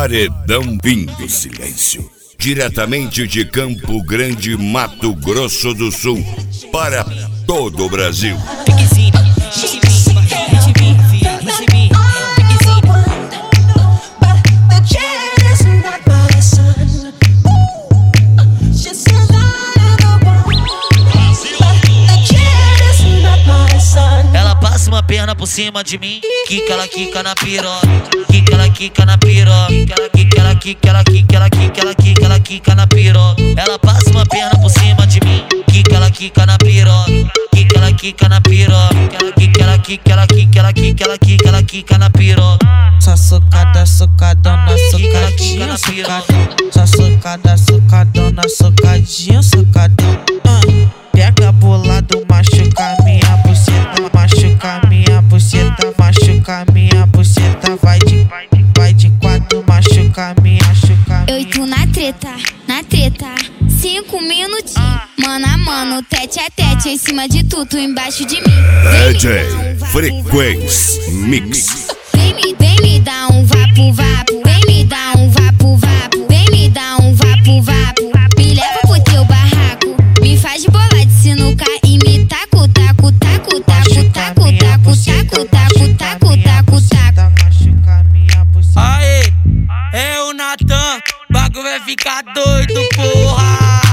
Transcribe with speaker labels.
Speaker 1: Paredão Fim do Silêncio. Diretamente de Campo Grande, Mato Grosso do Sul, para todo o Brasil.
Speaker 2: Ela passa uma perna por cima de mim, quica, ela quica na piroca, quica, ela quica na piroca, quica, ela quica, ela quica, ela quica, ela quica, ela quica na piroca. Ela passa uma perna por cima de mim, quica, ela quica na piroca, quica, ela quica na piroca, quica, ela quica, ela quica, ela quica, ela quica, ela quica na piroca.
Speaker 3: Só socada, socadona, socadinha, socadão. Só socada, socadona, socadinha, socadão. Pega bolado, machuca minha buceta, machuca minha buceta, machuca minha buceta. Vai de quatro, machuca minha, machuca minha.
Speaker 4: Eu e tu na treta, 5 minutinhos, mano a mano, tete a tete, em cima de tu embaixo de mim.
Speaker 1: DJ Frequência Mix.
Speaker 4: Vem me dar um vapo, vapo, vem me dar um vapo, vapo, vem me dar um vapo, vapo. Me leva pro teu barraco, me faz bolar de sinuca e me taco, taco, taco, taco, taco, taco, taco, taco, taco, taco, taco.
Speaker 3: Aê, é o Natan, bagulho vai ficar doido, porra.